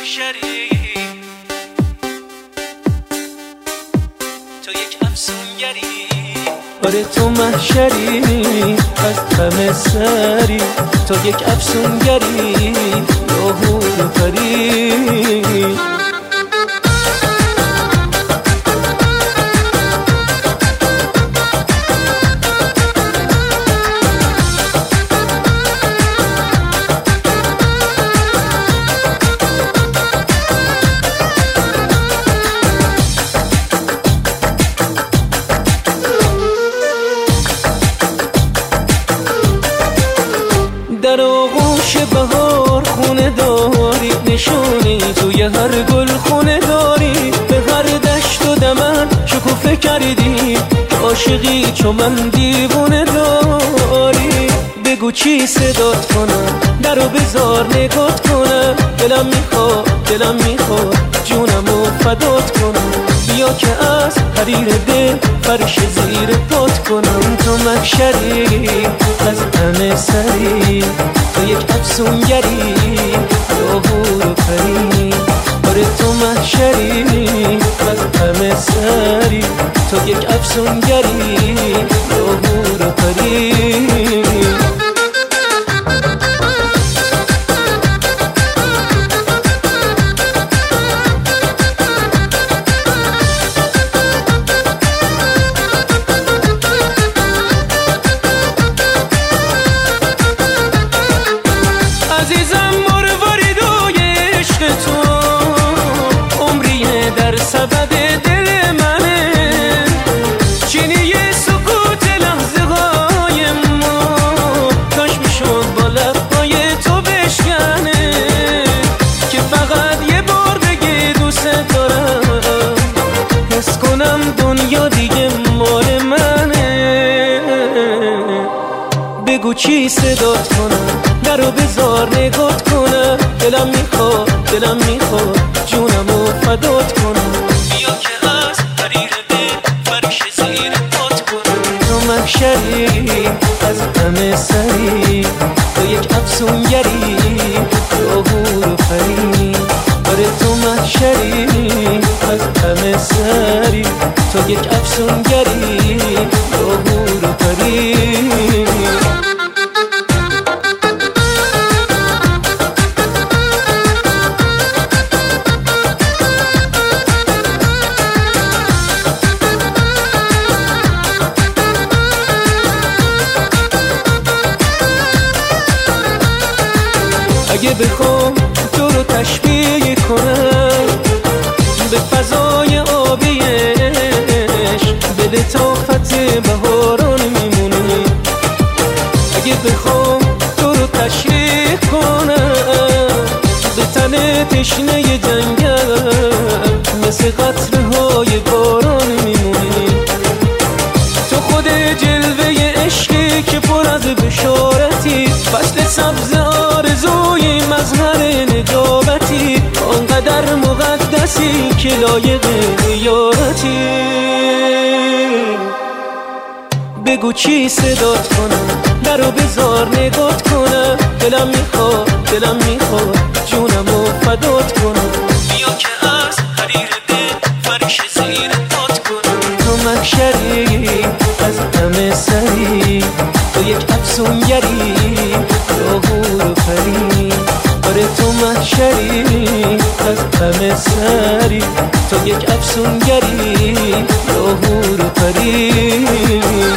محشری، تو یک افسونگری. آره تو محشری از همه سری، تو یک افسونگری یا حور و پری. در آغوش بهار خونه داری، نشونی توی هر گل خونه داری. به هر دشت و دمن شکوفه کردی که عاشقی چو من دیوونه داری. بگو چی صدات کنم، درو بذار نگات کنم. دلم میخواد جونمو فدات کنم. بیا که از حریر دل فرش زیر پات کنم. تو محشری از همه سری، تو یک افسونگری یا حور و پری. آره تو محشری از همه سری، تو یک افسونگری یا حور و پری. عزیزم مرواریدوی عشق تو، عمریه در سبد دل منه. چینی سکوت لحظه های ما، کاش میشد با لبهای تو بشکنه. که فقط یه بار بگی دوست دارم، حس کنم دنیا دیگه مال منه. بگو چی صدات کنم، درو بذار نگات کنم. دلم میخواد جونمو فدات کنم. بیا که از حریر دل فرش زیر پات کنم. تو محشری از همه سری، تو یک افسونگری یا حور و پری. آره تو محشری از همه سری، تو یک افسونگری یا حور و پری. اگه بخوام تو رو تشبیه کنم به فضای آبی عشق، به لطافت بهاران میمونه. اگه بخوام تو رو تشریح کنم به تن تشنه جنگل، مثل قطره‌های باران میمونی. تو خود جلوه عشقی که پر از بشارتی، فصل سبز آرزوی مظهر نجابتی. آنقدر مقدسی که لایق یارتی. بگو چی صدات کنم، درو بذار نگات کنم. دلم میخواد جونمو فدات کنم. بیا که از حریر دل فرش زیر پات کنم. تو محشری از همه سری، تو یک افسونگری یا حور و پری. آره تو محشری از همه سری، تو یک افسونگری یا حور و پری.